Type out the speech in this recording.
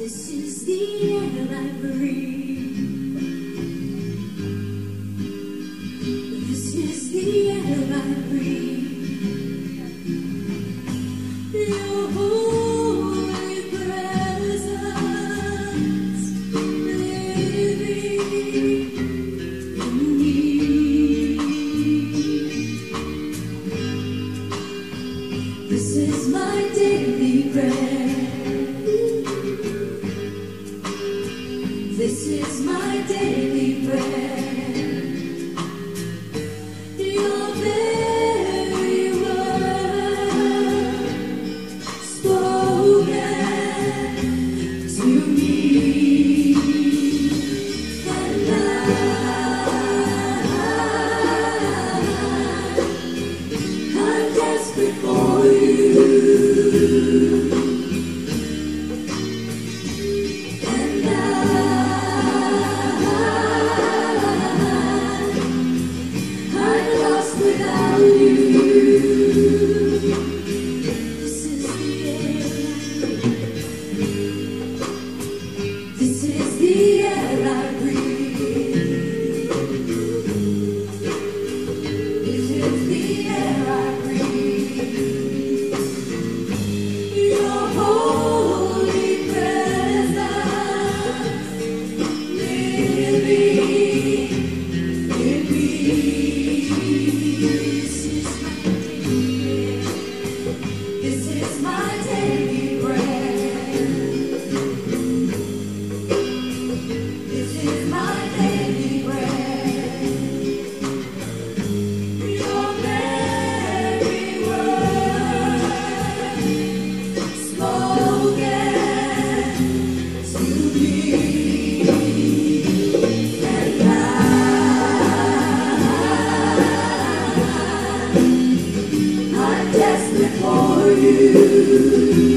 This is the air I breathe. This is the air I breathe. Your holy presence living in me. This is my daily bread. This is my daily bread. Your very word spoken to me, and I'm desperate for you. Desperate for you.